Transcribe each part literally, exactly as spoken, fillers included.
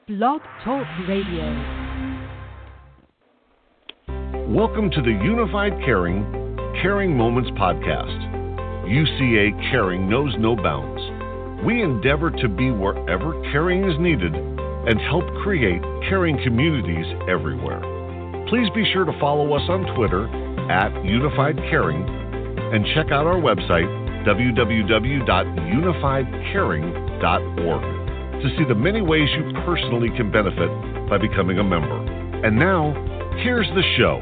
Blog Talk Radio. Welcome to the Unified Caring, Caring Moments podcast. U C A Caring knows no bounds. We endeavor to be wherever caring is needed and help create caring communities everywhere. Please be sure to follow us on Twitter at Unified Caring and check out our website, w w w dot unified caring dot org, to see the many ways you personally can benefit by becoming a member. And now, here's the show.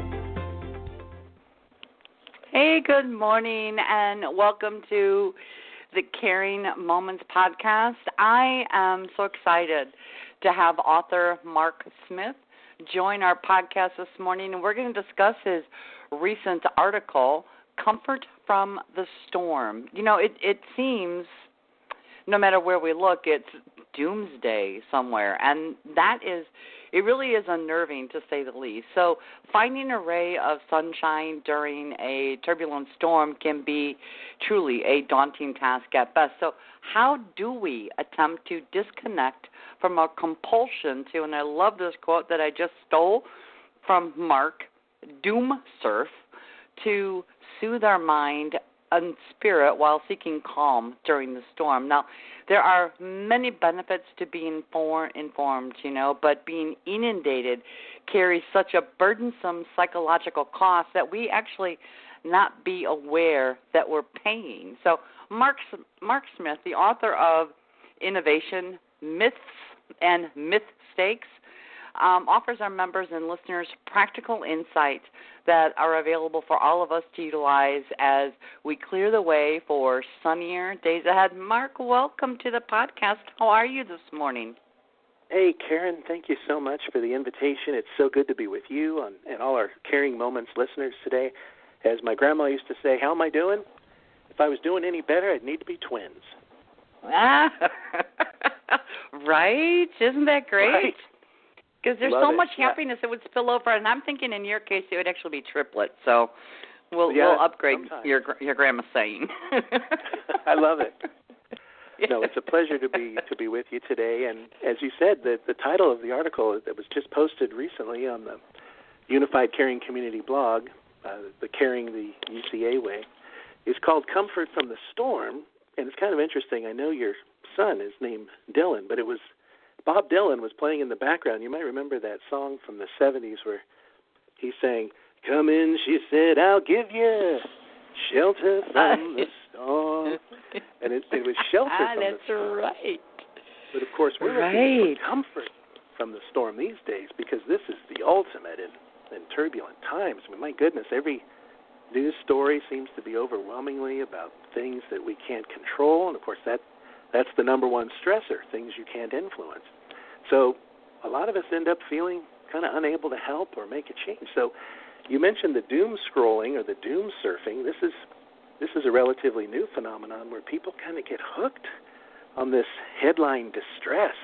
Hey, good morning, and welcome to the Caring Moments podcast. I am so excited to have author Mark Smith join our podcast this morning, and we're going to discuss his recent article, Comfort from the Storm. You know, it, it seems, no matter where we look, it's doomsday somewhere, and that is, it really is unnerving to say the least. So finding a ray of sunshine during a turbulent storm can be truly a daunting task at best. So how do we attempt to disconnect from our compulsion to, and I love this quote that I just stole from Mark, doom surf, to soothe our mind and spirit while seeking calm during the storm? Now, there are many benefits to being for informed, you know, but being inundated carries such a burdensome psychological cost that we actually not be aware that we're paying. So Mark, Mark Smith, the author of Innovation, Myths and Myth Stakes, Um, offers our members and listeners practical insights that are available for all of us to utilize as we clear the way for sunnier days ahead. Mark, welcome to the podcast. How are you this morning? Hey, Karen, thank you so much for the invitation. It's so good to be with you and, and all our Caring Moments listeners today. As my grandma used to say, how am I doing? If I was doing any better, I'd need to be twins. Ah, right? Isn't that great? Right. Because there's Love so it. much Yeah. happiness it would spill over, and I'm thinking in your case it would actually be triplets. So we'll Yeah, we'll upgrade sometime. your your grandma's saying. I love it. Yeah. No, it's a pleasure to be to be with you today. And as you said, the the title of the article that was just posted recently on the Unified Caring Community blog, uh, the Caring the U C A Way, is called "Comfort from the Storm," and it's kind of interesting. I know your son is named Dylan, but it was Bob Dylan was playing in the background. You might remember that song from the seventies where he sang, "Come in," she said, "I'll give you shelter from the storm." And it, it was shelter ah, from that's the storm. right. But, of course, we're right. looking for comfort from the storm these days because this is the ultimate in, in turbulent times. I mean, my goodness, every news story seems to be overwhelmingly about things that we can't control. And, of course, that that's the number one stressor, things you can't influence. So a lot of us end up feeling kind of unable to help or make a change. So you mentioned the doom scrolling or the doom surfing. This is this is a relatively new phenomenon where people kind of get hooked on this headline distress.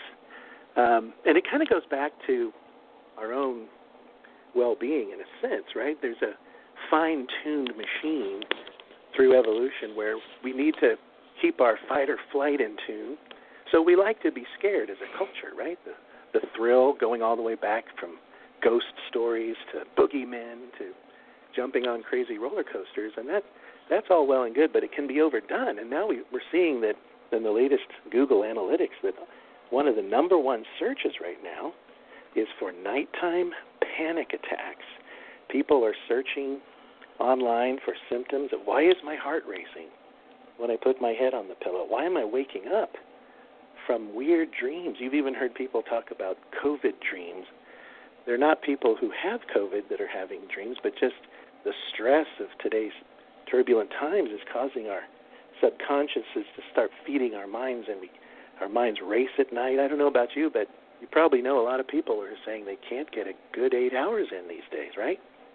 Um, and it kind of goes back to our own well-being in a sense, right? There's a fine-tuned machine through evolution where we need to keep our fight or flight in tune. So we like to be scared as a culture, right? The, the thrill going all the way back from ghost stories to boogeymen to jumping on crazy roller coasters. And that that's all well and good, but it can be overdone. And now we, we're seeing that in the latest Google Analytics that one of the number one searches right now is for nighttime panic attacks. People are searching online for symptoms of why is my heart racing when I put my head on the pillow? Why am I waking up from weird dreams? You've even heard people talk about COVID dreams. They're not people who have COVID that are having dreams, but just the stress of today's turbulent times is causing our subconsciouses to start feeding our minds, and we, our minds race at night. I don't know about you, but you probably know a lot of people are saying they can't get a good eight hours in these days, right?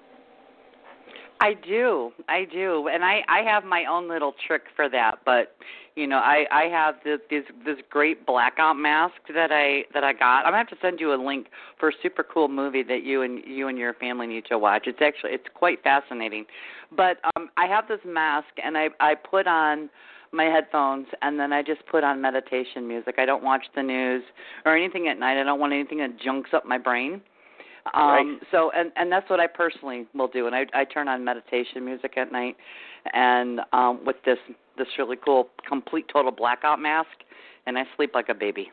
I do, I do, and I, I have my own little trick for that. But you know, I, I have this, this this great blackout mask that I that I got. I'm gonna have to send you a link for a super cool movie that you and you and your family need to watch. It's actually it's quite fascinating. But um, I have this mask, and I I put on my headphones, and then I just put on meditation music. I don't watch the news or anything at night. I don't want anything that junks up my brain. Um, right. So, and, and that's what I personally will do. And I, I turn on meditation music at night, and um, with this this really cool, complete, total blackout mask, and I sleep like a baby.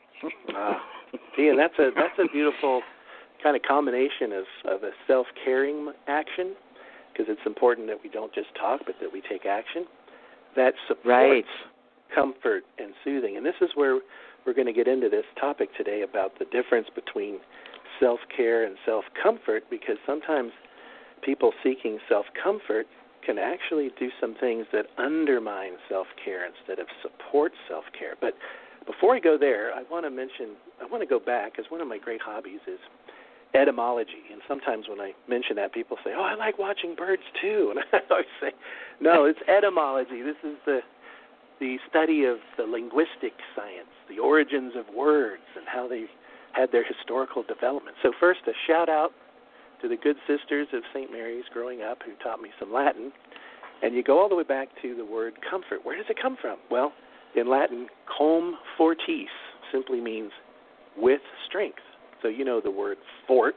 uh, gee, and that's a that's a beautiful kind of combination of, of a self-caring action, because it's important that we don't just talk, but that we take action, that supports right. comfort and soothing. And this is where we're going to get into this topic today about the difference between self-care and self-comfort, because sometimes people seeking self-comfort can actually do some things that undermine self-care instead of support self-care. But before I go there, I want to mention, I want to go back, because one of my great hobbies is etymology. And sometimes when I mention that, people say, oh, I like watching birds too. And I always say, no, it's etymology. This is the the study of the linguistic science, the origins of words and how they had their historical development. So first, a shout out to the good sisters of Saint Mary's growing up who taught me some Latin. And you go all the way back to the word comfort. Where does it come from? Well, in Latin, cum fortis simply means with strength. So you know the word fort.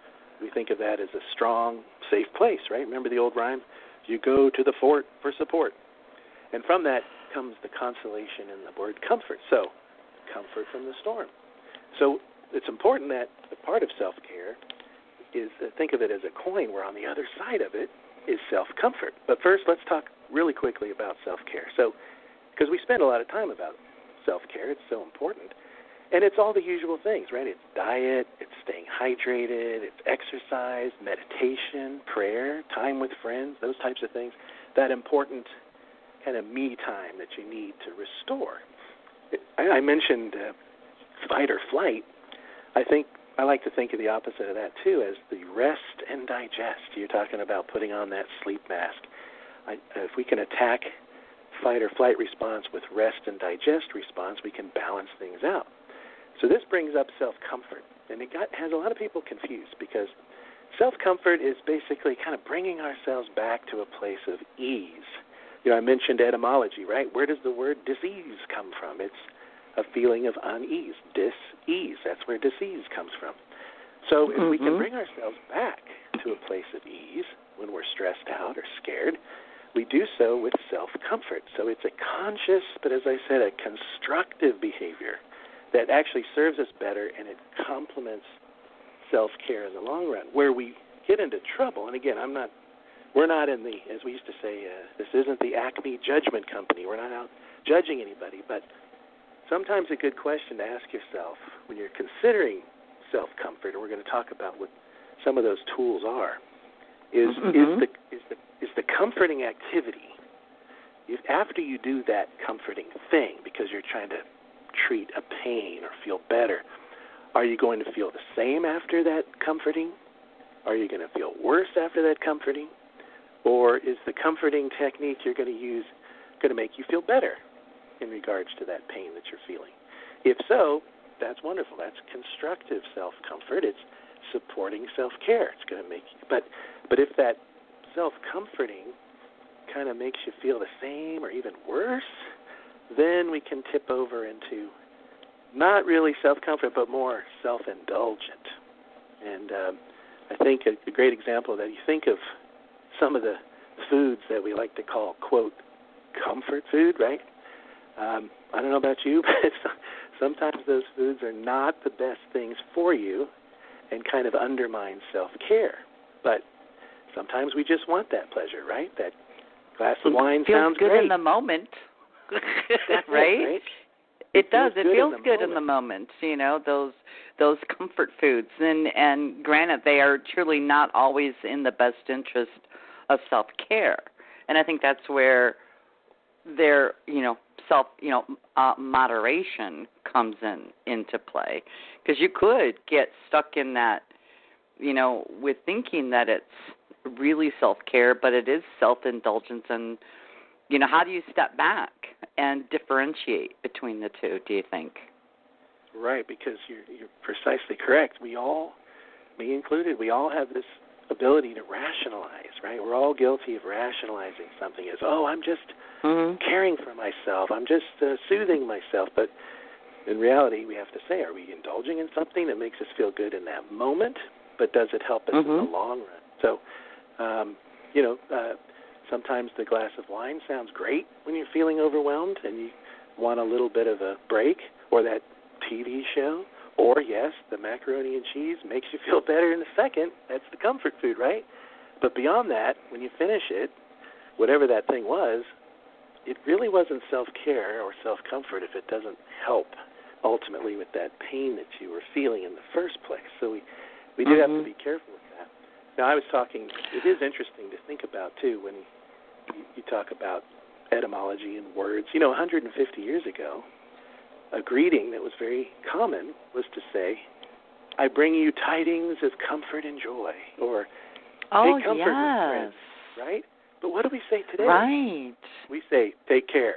We think of that as a strong, safe place, right? Remember the old rhyme? You go to the fort for support. And from that comes the consolation in the word comfort. So, comfort from the storm. So it's important that the part of self-care is, uh, think of it as a coin, where on the other side of it is self-comfort. But first, let's talk really quickly about self-care. So, because we spend a lot of time about self-care, it's so important. And it's all the usual things, right? It's diet, it's staying hydrated, it's exercise, meditation, prayer, time with friends, those types of things. That important kind of me time that you need to restore. I, I mentioned uh, fight or flight. I think I like to think of the opposite of that too, as the rest and digest. You're talking about putting on that sleep mask. I, if we can attack fight or flight response with rest and digest response, we can balance things out. So this brings up self-comfort, and it got, has a lot of people confused, because self-comfort is basically kind of bringing ourselves back to a place of ease. You know, I mentioned etymology, right? Where does the word disease come from? It's a feeling of unease, dis-ease. That's where disease comes from. So if mm-hmm. we can bring ourselves back to a place of ease when we're stressed out or scared, we do so with self-comfort. So it's a conscious, but as I said, a constructive behavior that actually serves us better, and it complements self-care in the long run. Where we get into trouble, and again, I'm not, we're not in the, as we used to say, uh, this isn't the Acme Judgment Company. We're not out judging anybody, but sometimes a good question to ask yourself when you're considering self-comfort, and we're going to talk about what some of those tools are, is mm-hmm. is the is the is the comforting activity. If after you do that comforting thing, because you're trying to treat a pain or feel better, are you going to feel the same after that comforting? Are you going to feel worse after that comforting? Or is the comforting technique you're going to use going to make you feel better in regards to that pain that you're feeling? If so, that's wonderful. That's constructive self-comfort. It's supporting self-care. It's going to make you, but but if that self-comforting kind of makes you feel the same or even worse, then we can tip over into not really self-comfort, but more self-indulgent. And um, I think a, a great example of that, you think of some of the foods that we like to call, quote, comfort food, right? Um, I don't know about you, but sometimes those foods are not the best things for you and kind of undermine self-care. But sometimes we just want that pleasure, right? That glass of wine feels sounds good great. in the moment. right? right? It, it does. Feels it feels in good moment. in the moment. You know, those those comfort foods, and and granted, they are truly not always in the best interest of self-care. And I think that's where their you know self you know uh, moderation comes in into play, because you could get stuck in that you know with thinking that it's really self-care, but it is self-indulgence. And you know, how do you step back and differentiate between the two, do you think? Right, because you're, you're precisely correct. We all, me included, we all have this ability to rationalize, right? We're all guilty of rationalizing something as, oh, I'm just mm-hmm. caring for myself. I'm just uh, soothing myself. But in reality, we have to say, are we indulging in something that makes us feel good in that moment, but does it help us mm-hmm. in the long run? So, um, you know, uh, sometimes the glass of wine sounds great when you're feeling overwhelmed and you want a little bit of a break, or that T V show, or, yes, the macaroni and cheese makes you feel better in a second. That's the comfort food, right? But beyond that, when you finish it, whatever that thing was, it really wasn't self-care or self-comfort if it doesn't help ultimately with that pain that you were feeling in the first place. So we, we do mm-hmm. have to be careful with that. Now, I was talking, it is interesting to think about, too, when you, you talk about etymology and words. You know, one hundred fifty years ago, a greeting that was very common was to say, I bring you tidings of comfort and joy, or oh, take comfort yes. with friends, right? But what do we say today? Right. We say, take care.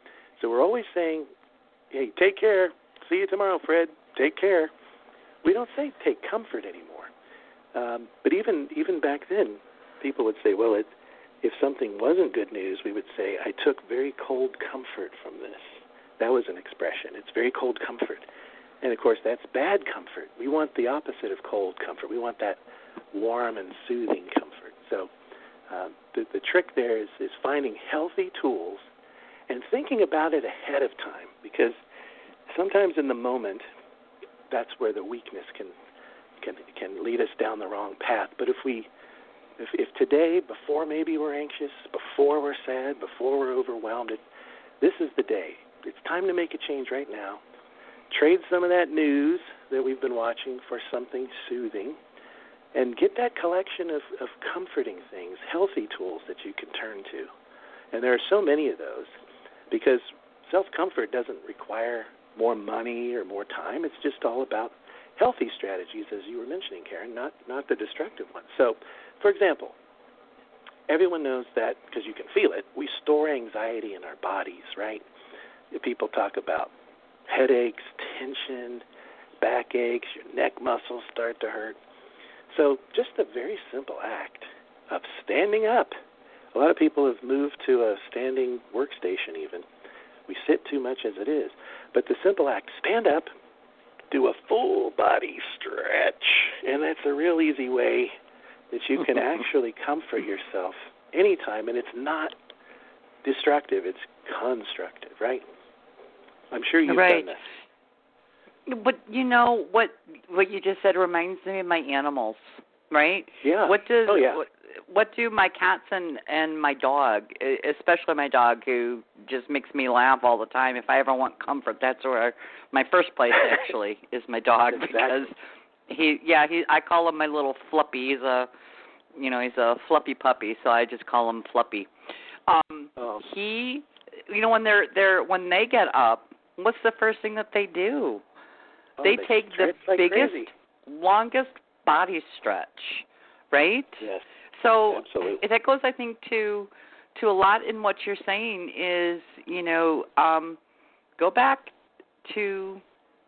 So we're always saying, hey, take care. See you tomorrow, Fred. Take care. We don't say take comfort anymore. Um, but even even back then, people would say, well, it, if something wasn't good news, we would say, I took very cold comfort from this. That was an expression. It's very cold comfort. And, of course, that's bad comfort. We want the opposite of cold comfort. We want that warm and soothing comfort. So uh, the, the trick there is, is finding healthy tools and thinking about it ahead of time, because sometimes in the moment, that's where the weakness can can can lead us down the wrong path. But if we, if, if today, before maybe we're anxious, before we're sad, before we're overwhelmed, it, this is the day. It's time to make a change right now. Trade some of that news that we've been watching for something soothing, and get that collection of, of comforting things, healthy tools that you can turn to. And there are so many of those, because self-comfort doesn't require more money or more time. It's just all about healthy strategies, as you were mentioning, Karen, not, not the destructive ones. So, for example, everyone knows that, because you can feel it, we store anxiety in our bodies, right? People talk about headaches, tension, backaches, your neck muscles start to hurt. So just a very simple act of standing up. A lot of people have moved to a standing workstation even. We sit too much as it is. But the simple act, stand up, do a full body stretch, and that's a real easy way that you can actually comfort yourself anytime, and it's not destructive, it's constructive, right? I'm sure you've right. done this. But you know what? What you just said reminds me of my animals, right? Yeah. What does? Oh, yeah. What, what do my cats and and my dog, especially my dog, who just makes me laugh all the time? If I ever want comfort, that's where my first place actually is my dog, exactly. because he, yeah, he. I call him my little Fluppy. He's a, you know, he's a fluffy puppy, so I just call him Fluppy. Um, oh. He, you know, when they're they're when they get up, what's the first thing that they do? Oh, they, they take the like biggest, crazy. longest body stretch, right? Yes. So absolutely. that goes, I think, to to a lot in what you're saying is, you know, um, go back to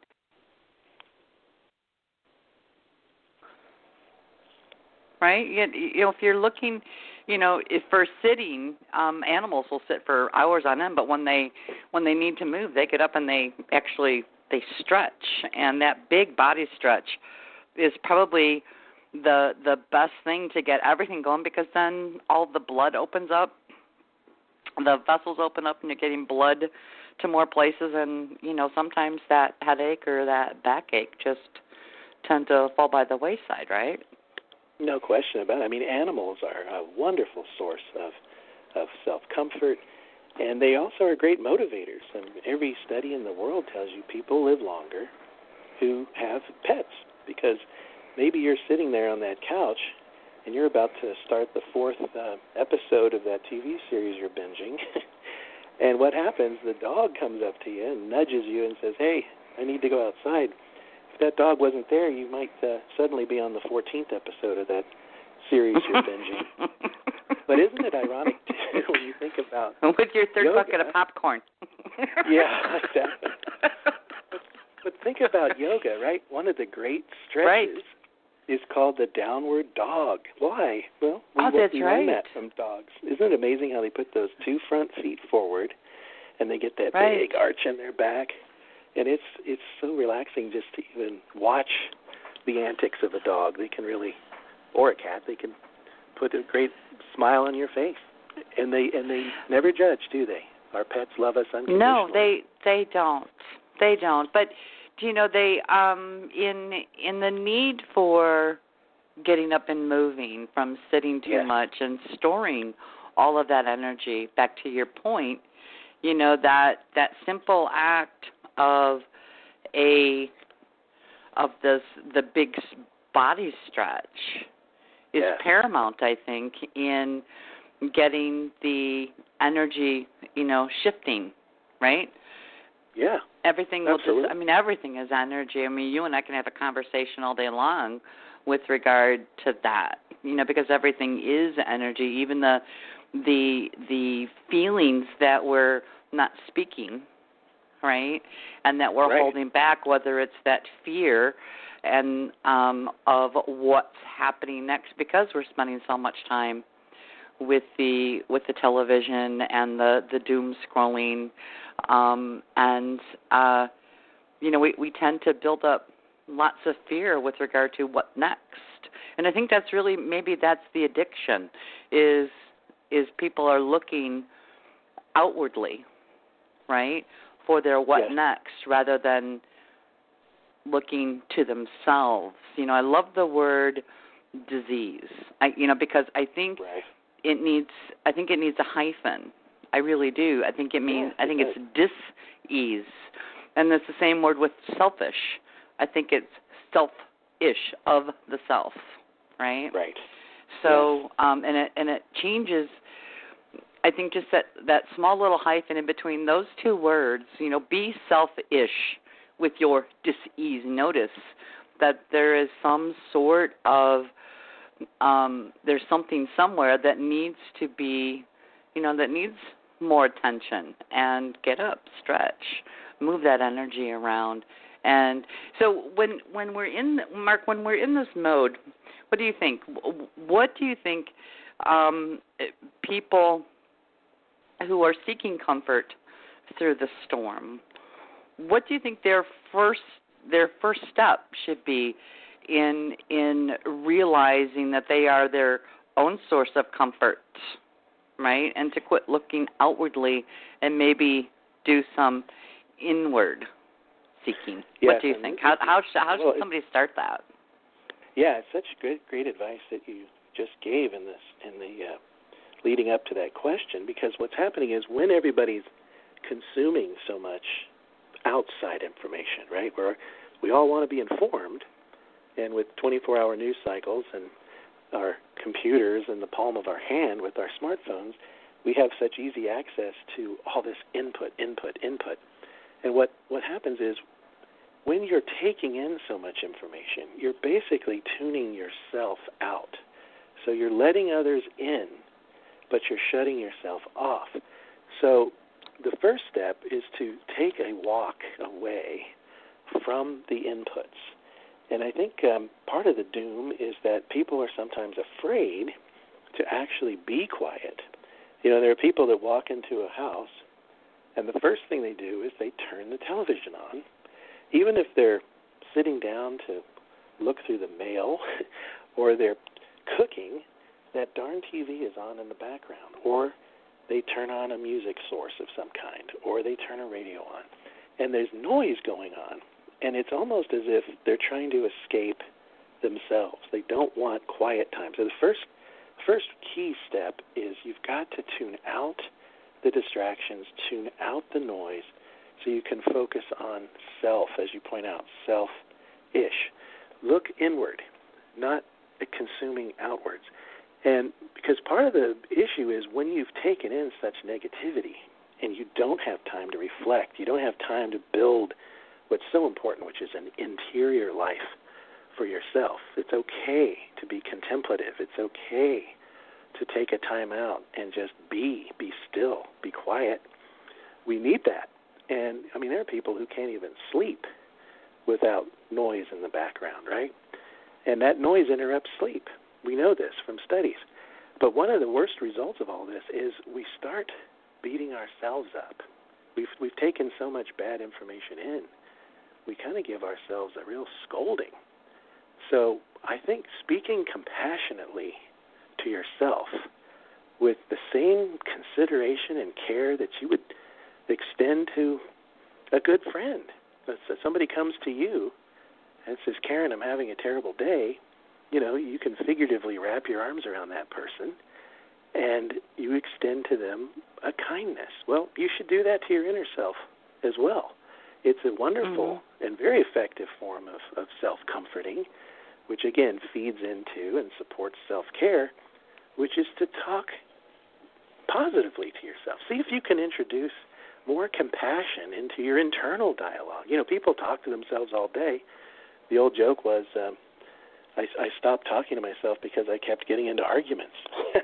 right. You, you know, if you're looking, you know, if for sitting, um, animals will sit for hours on end, but when they when they need to move, they get up and they actually they stretch, and that big body stretch is probably the the best thing to get everything going, because then all the blood opens up, the vessels open up, and you're getting blood to more places, and, you know, sometimes that headache or that backache just tend to fall by the wayside, right? No question about it. I mean, animals are a wonderful source of of self-comfort, and they also are great motivators. And every study in the world tells you people live longer who have pets, because maybe you're sitting there on that couch and you're about to start the fourth uh, episode of that T V series you're binging, and what happens, the dog comes up to you and nudges you and says, hey, I need to go outside. If that dog wasn't there, you might uh, suddenly be on the fourteenth episode of that series you're binging. But isn't it ironic, too, when you think about with your third yoga, bucket of popcorn? Yeah, exactly. But, but think about yoga, right? One of the great stretches right. is called the downward dog. Why? Well, we, oh, that's we right. learn that from dogs. Isn't it amazing how they put those two front feet forward, and they get that right. big arch in their back? And it's it's so relaxing just to even watch the antics of a dog. They can really, or a cat, they can put a great smile on your face. And they and they never judge, do they? Our pets love us unconditionally. No, they they don't. They don't. But do you know they um in in the need for getting up and moving from sitting too yes. much and storing all of that energy, back to your point, you know, that that simple act of a of this the big body stretch is yes. paramount, I think, in getting the energy, you know, shifting, right? Yeah. Everything will absolutely. just, I mean, everything is energy. I mean, you and I can have a conversation all day long with regard to that, you know, because everything is energy, even the the the feelings that we're not speaking, right, and that we're right. holding back, whether it's that fear and um, of what's happening next, because we're spending so much time with the with the television and the, the doom scrolling, um, and uh, you know we, we tend to build up lots of fear with regard to what next. And I think that's really maybe that's the addiction is is people are looking outwardly, right, for their what yes. next rather than looking to themselves. You know, I love the word disease. I you know because I think. Right. It needs. I think it needs a hyphen. I really do. I think it means. Yeah, I think it it's dis-ease, and it's the same word with selfish. I think it's self-ish of the self, right? Right. So, yes. um, and it and it changes. I think just that that small little hyphen in between those two words. You know, be selfish with your dis-ease. Notice that there is some sort of Um, there's something somewhere that needs to be, you know, that needs more attention, and get up, stretch, move that energy around. And so when when we're in, Mark, when we're in this mode, what do you think? What do you think um, people who are seeking comfort through the storm, what do you think their first their first step should be in in realizing that they are their own source of comfort, right? And to quit looking outwardly and maybe do some inward seeking. Yes, what do you think? How how should, how well, should somebody start that? Yeah, it's such great great advice that you just gave in this in the uh, leading up to that question, because what's happening is when everybody's consuming so much outside information, right? Where we all want to be informed. And with twenty-four hour news cycles and our computers in the palm of our hand with our smartphones, we have such easy access to all this input, input, input. And what, what happens is when you're taking in so much information, you're basically tuning yourself out. So you're letting others in, but you're shutting yourself off. So the first step is to take a walk away from the inputs. And I think um, part of the doom is that people are sometimes afraid to actually be quiet. You know, there are people that walk into a house, and the first thing they do is they turn the television on. Even if they're sitting down to look through the mail or they're cooking, that darn T V is on in the background. Or they turn on a music source of some kind, or they turn a radio on. And there's noise going on. And it's almost as if they're trying to escape themselves. They don't want quiet time. So the first first key step is you've got to tune out the distractions, tune out the noise, so you can focus on self, as you point out, self-ish. Look inward, not consuming outwards. And because part of the issue is when you've taken in such negativity and you don't have time to reflect, you don't have time to build what's so important, which is an interior life for yourself. It's okay to be contemplative. It's okay to take a time out and just be, be still, be quiet. We need that. And, I mean, there are people who can't even sleep without noise in the background, right? And that noise interrupts sleep. We know this from studies. But one of the worst results of all this is we start beating ourselves up. We've, we've taken so much bad information in, we kind of give ourselves a real scolding. So I think speaking compassionately to yourself with the same consideration and care that you would extend to a good friend. So somebody comes to you and says, Karen, I'm having a terrible day. You know, you can figuratively wrap your arms around that person and you extend to them a kindness. Well, you should do that to your inner self as well. It's a wonderful mm-hmm. and very effective form of, of self-comforting, which, again, feeds into and supports self-care, which is to talk positively to yourself. See if you can introduce more compassion into your internal dialogue. You know, people talk to themselves all day. The old joke was, um, I, I stopped talking to myself because I kept getting into arguments.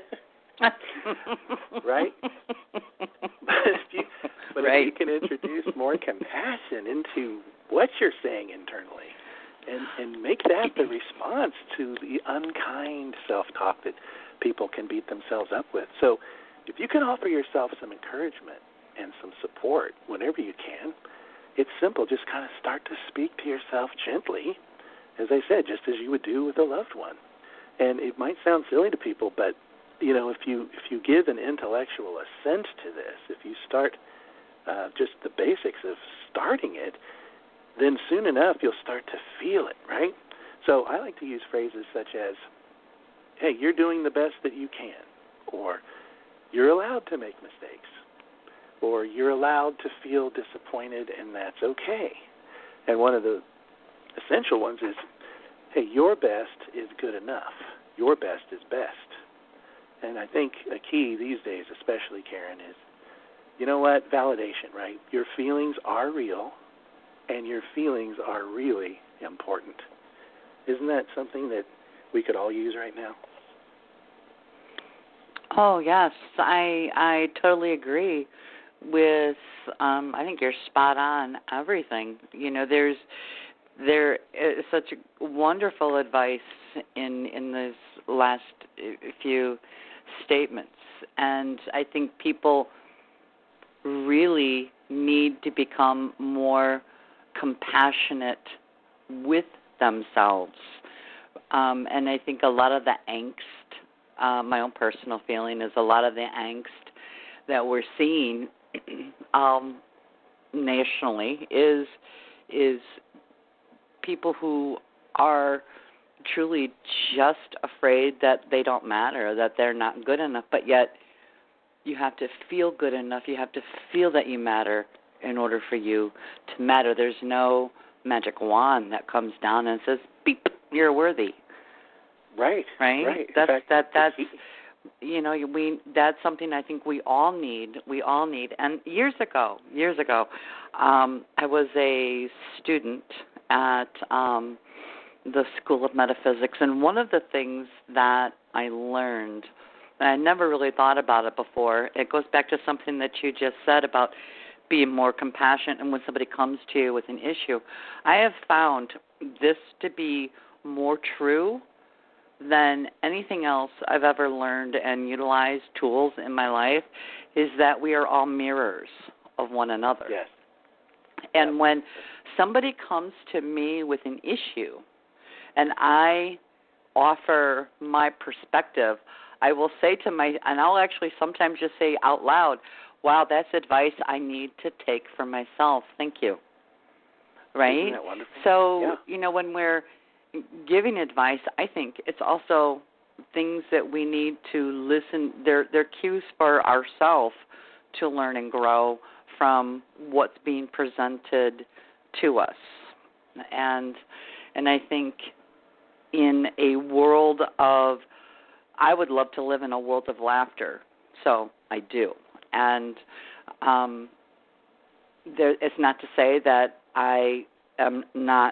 Right? But if you, but right. if you can introduce more compassion into what you're saying internally and, and make that the response to the unkind self-talk that people can beat themselves up with. So if you can offer yourself some encouragement and some support whenever you can, it's simple. Just kind of start to speak to yourself gently, as I said, just as you would do with a loved one. And it might sound silly to people, but you know, if you if you give an intellectual assent to this, if you start uh, just the basics of starting it, then soon enough you'll start to feel it, right? So I like to use phrases such as, hey, you're doing the best that you can, or you're allowed to make mistakes, or you're allowed to feel disappointed, and that's okay. And one of the essential ones is, hey, your best is good enough. Your best is best. And I think a key these days, especially, Karen, is, you know what, validation, right? Your feelings are real, and your feelings are really important. Isn't that something that we could all use right now? Oh, yes. I I totally agree with, um, I think you're spot on everything. You know, there's there is such wonderful advice in, in this last few statements, and I think people really need to become more compassionate with themselves. Um, and I think a lot of the angst, uh, my own personal feeling is a lot of the angst that we're seeing um, nationally is is people who are truly just afraid that they don't matter, that they're not good enough, but yet you have to feel good enough. You have to feel that you matter in order for you to matter. There's no magic wand that comes down and says, beep, you're worthy. Right. Right? Right. That's, fact, that, that's, you know, we, that's something I think we all need. We all need. And years ago, years ago, um, I was a student at um, the School of Metaphysics, and one of the things that I learned, and I never really thought about it before, it goes back to something that you just said about being more compassionate and when somebody comes to you with an issue. I have found this to be more true than anything else I've ever learned and utilized tools in my life, is that we are all mirrors of one another. Yes. And yep. when somebody comes to me with an issue and I offer my perspective, I will say to my, and I'll actually sometimes just say out loud, wow, that's advice I need to take for myself. Thank you. Right? Isn't that wonderful? So, yeah. you know, when we're giving advice, I think it's also things that we need to listen. They're, they're cues for ourselves to learn and grow from what's being presented to us. And and I think in a world of, I would love to live in a world of laughter. So I do. And um, there, it's not to say that I am not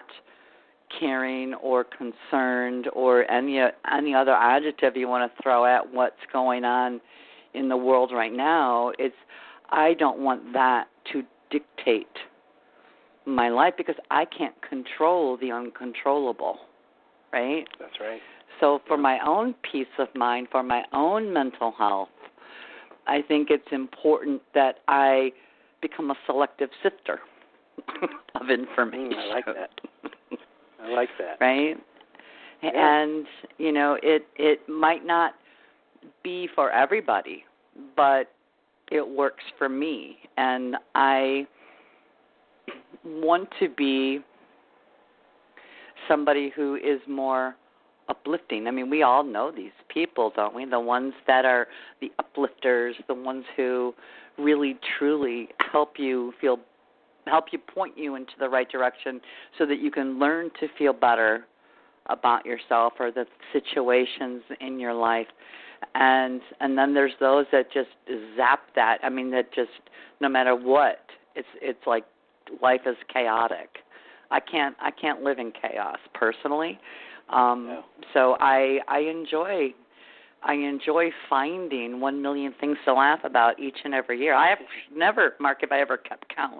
caring or concerned or any any other adjective you want to throw at what's going on in the world right now. It's I don't want that to dictate my life because I can't control the uncontrollable, right? That's right. So for my own peace of mind, for my own mental health, I think it's important that I become a selective sifter of information. Mm, I like that. I like that. Right? Yeah. And, you know, it, it might not be for everybody, but it works for me. And I want to be somebody who is more uplifting. I mean, we all know these people, don't we? The ones that are the uplifters, the ones who really, truly help you feel, help you point you into the right direction so that you can learn to feel better about yourself or the situations in your life. And and then there's those that just zap that. I mean, that just, no matter what, it's it's like life is chaotic. I can't I can't live in chaos personally. Um, no. So I I enjoy I enjoy finding one million things to laugh about each and every year. I have never, Mark, if I ever kept count,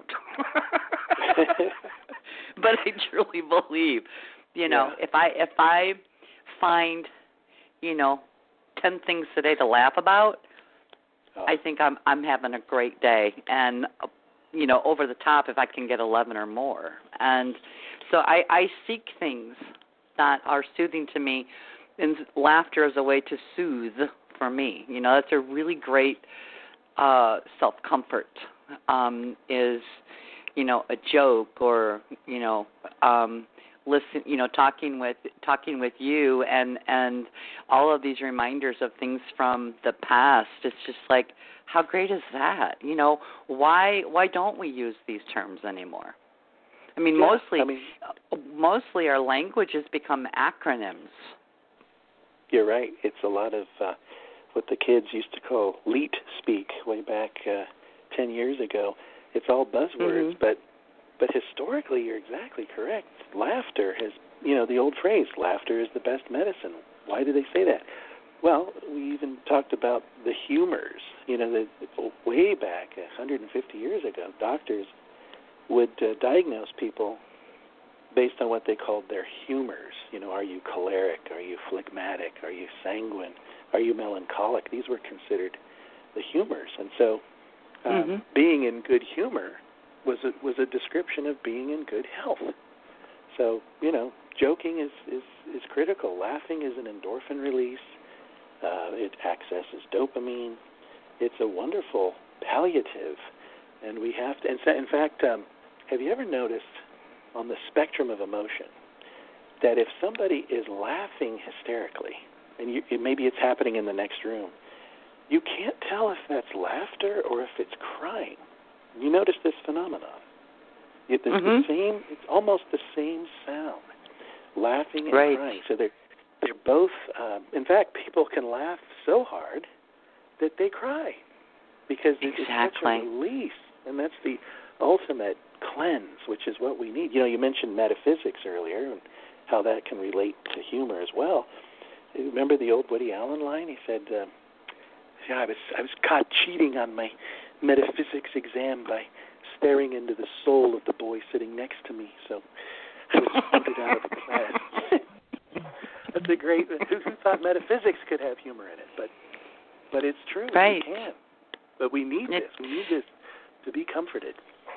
but I truly believe, you know, yeah. if I if I find, you know, ten things today to laugh about, oh. I think I'm I'm having a great day. And you know, over the top if I can get eleven or more. And so I, I seek things that are soothing to me, and laughter is a way to soothe for me. You know, that's a really great uh, self-comfort, um, is, you know, a joke or, you know, um, listen, you know, talking with talking with you and, and all of these reminders of things from the past. It's just like, how great is that? You know, why why don't we use these terms anymore? I mean, yeah, mostly I mean, mostly our language has become acronyms. You're right. It's a lot of uh, what the kids used to call leet speak way back uh, ten years ago. It's all buzzwords, Mm-hmm. but but historically, you're exactly correct. Laughter has, you know, the old phrase, laughter is the best medicine. Why do they say that? Well, we even talked about the humors. You know, the, way back one hundred fifty years ago, doctors would uh, diagnose people based on what they called their humors. You know, are you choleric? Are you phlegmatic? Are you sanguine? Are you melancholic? These were considered the humors. And so um, mm-hmm. being in good humor was a, was a description of being in good health. So, you know, joking is, is, is critical. Laughing is an endorphin release. Uh, it accesses dopamine. It's a wonderful palliative. And we have to, in fact, um, have you ever noticed on the spectrum of emotion that if somebody is laughing hysterically, and you, maybe it's happening in the next room, you can't tell if that's laughter or if it's crying. You notice this phenomenon. It's mm-hmm. the same. It's almost the same sound, laughing and right. crying. So they're they're both. Um, in fact, people can laugh so hard that they cry because exactly. it's such a release, and that's the ultimate cleanse, which is what we need. You know, you mentioned metaphysics earlier and how that can relate to humor as well. Remember the old Woody Allen line? He said, uh, "Yeah, I was I was caught cheating on my metaphysics exam by staring into the soul of the boy sitting next to me, so I was booted out of the class." That's a great. Who, who thought metaphysics could have humor in it? But but it's true. Right. We can. But we need it, this. We need this to be comforted.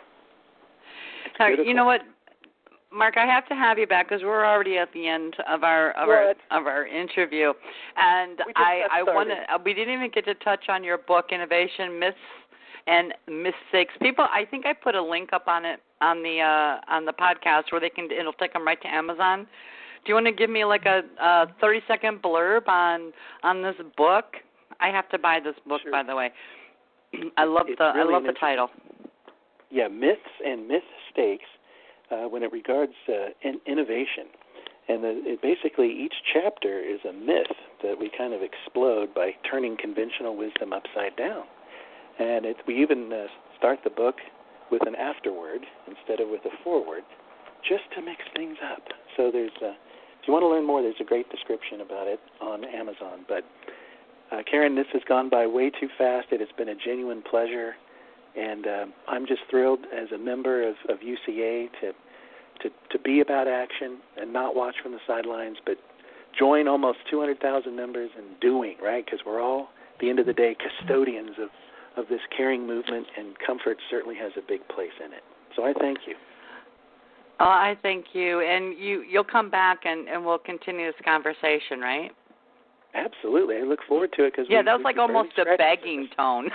Uh, you know what, Mark? I have to have you back because we're already at the end of our of what? our of our interview, and I I want to. We didn't even get to touch on your book, Innovation Myths and Mistakes. People, I think I put a link up on it on the uh, on the podcast where they can. It'll take them right to Amazon. Do you want to give me like a, a thirty second blurb on on this book? I have to buy this book, sure. by the way. I love it's the really I love the title. Yeah, myths and mistakes uh, when it regards uh, in innovation. And the, it basically each chapter is a myth that we kind of explode by turning conventional wisdom upside down. And it, we even uh, start the book with an afterword instead of with a foreword, just to mix things up. So there's, uh, if you want to learn more, there's a great description about it on Amazon. But uh, Karen, this has gone by way too fast. It has been a genuine pleasure. And um, I'm just thrilled as a member of, of U C A to to, to be about action and not watch from the sidelines, but join almost two hundred thousand members in doing, right? Because we're all, at the end of the day, custodians of, of this caring movement, and comfort certainly has a big place in it. So I thank you. Oh, I thank you. And you, you'll come back and, and we'll continue this conversation, right? Absolutely. I look forward to it. Cause yeah, we, that was we like almost a begging tone.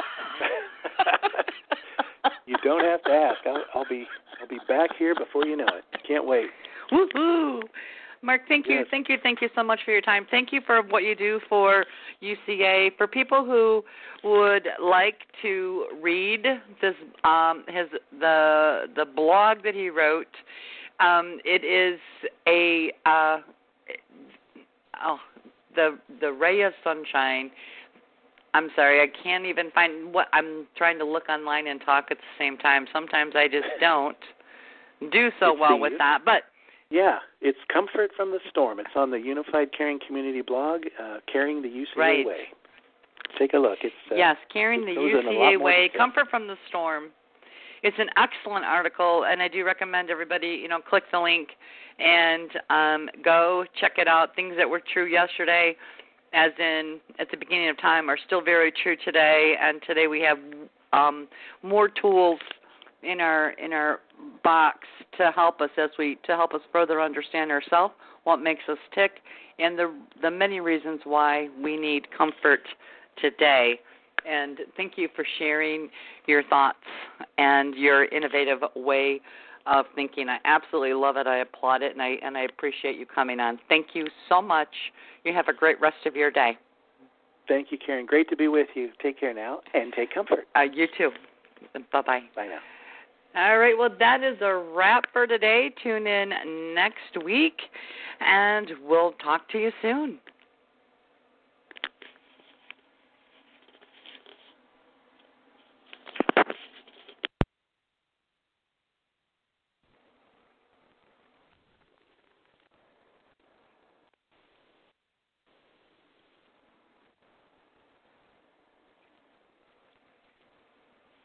You don't have to ask. I'll, I'll be I'll be back here before you know it. Can't wait. Woohoo! Mark, thank you, yes. thank you, thank you so much for your time. Thank you for what you do for U C A. For people who would like to read this, um, his the the blog that he wrote, um, it is a uh, oh the the ray of sunshine. I'm sorry, I can't even find what I'm trying to look online and talk at the same time. Sometimes I just don't do so it's well the, with that, but. Yeah, it's Comfort from the Storm. It's on the Unified Caring Community blog, uh, Carrying the U C A right. Way. Take a look. It's uh, yes, Carrying the U C A Way, Comfort from the Storm. It's an excellent article, and I do recommend everybody, you know, click the link and um, go check it out. Things that were true yesterday, as in at the beginning of time, are still very true today, and today we have um, more tools in our in our box to help us as we to help us further understand ourselves, what makes us tick, and the the many reasons why we need comfort today. And thank you for sharing your thoughts and your innovative way of thinking. I absolutely love it. I applaud it, and I and I appreciate you coming on. Thank you so much. You have a great rest of your day. Thank you, Karen. Great to be with you. Take care now, and take comfort. Uh, you too. Bye-bye. Bye now. All right, well, that is a wrap for today. Tune in next week, and we'll talk to you soon.